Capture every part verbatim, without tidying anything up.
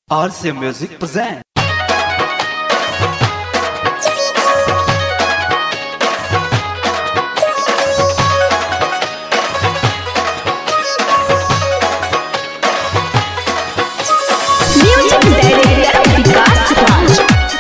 R C Music present. Music director विकास राज।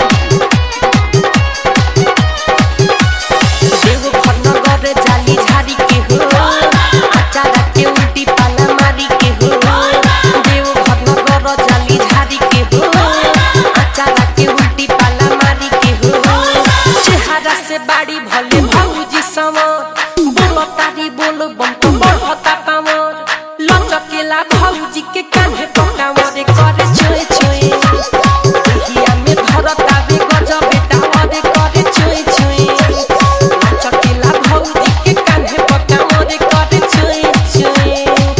देव भरनगर जाली झाड़ी के हो, आचारा के उल्टी पाला मारी के हो। देव भरनगर जाली झाड़ी के हो, आचारा के उल्टी पाला मारी के हो। चेहरा से बाड़ी भले भौजी समर, बोलो तारी बोलो बम तो बढ़ता पावर। लचकेला भौजी के कान्हे पकावर करे छोए छोए, हिया में धरता बे गजब बेटावर करे छोए छोए। लचकेला भौजी के कान्हे पकावर करे छोए छोए।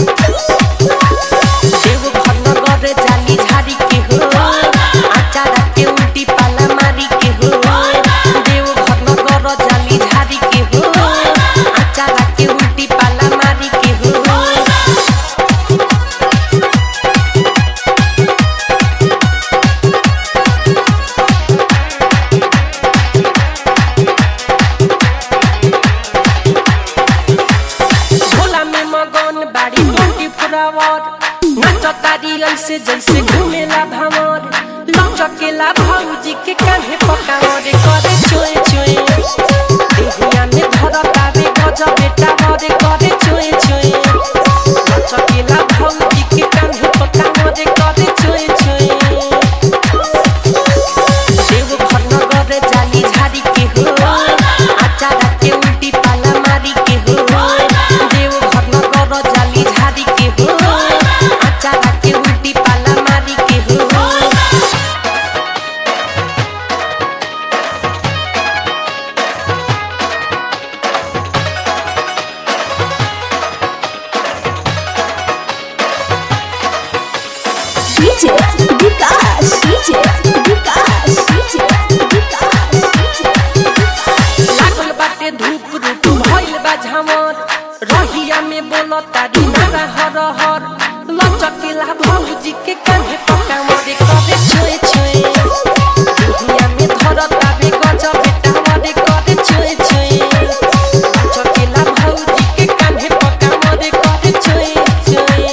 देव भरनगर जाली झाड़ी के हो, आचारा के उल्टी पाला मारी के हो। देव भरनगर जाली झाड़ी के हो, आचारा के उल्टी पाला मारी के हो। भोला में मगन बाड़ी टोटी फुरावर, नाचतारी ऐसे जैसे घूमेला भंवर। लचकेला भौजी के कान्हे पकावर करे छोए छोए, देहिया में धरता बे गजब बेटावर करे छोए छोए। लचकेला भौजी के कान्हे पकावर करे छोए छोए। देव भरनगर जाली झाड़ी के हो, आचारा के उल्टी पाला मारी के हो। देव भरनगर जाली झाड़ी के हो, आचारा के उल्टी पाला मारी के हो। DJ Vikas DJ Vikas DJ Vikas लागल बाटे धूप रूप भइल बा झमर, रहिया में बोलो तारी नारा हर हर। लचकेला भौजी के कान्हे पकावर करे छोए छोए, रहिया में धरता बे गजब बेटावर करे छोए छोए। लचकेला भौजी के कान्हे पकावर करे छोए छोए।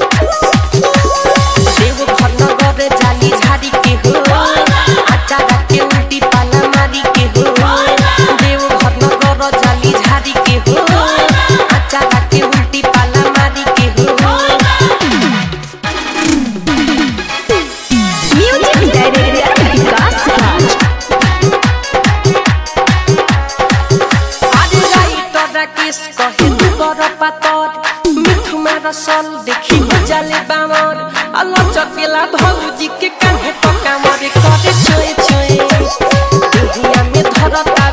देव भरनगर जाली झाड़ी के हो, आचारा के उल्टी पाला मारी के हो। देव भरनगर जाली झाड़ी के हो, आचारा के उल्टी पाला मारी के हो। Music director Vikas Raj. आदि राइटर राकेश कहे तू कर पातर, मिठू मार सल देखी हो जाले बामर। लचकेला भौजी के कान्हे पकावर करे छोए छोए, देहिया में धरता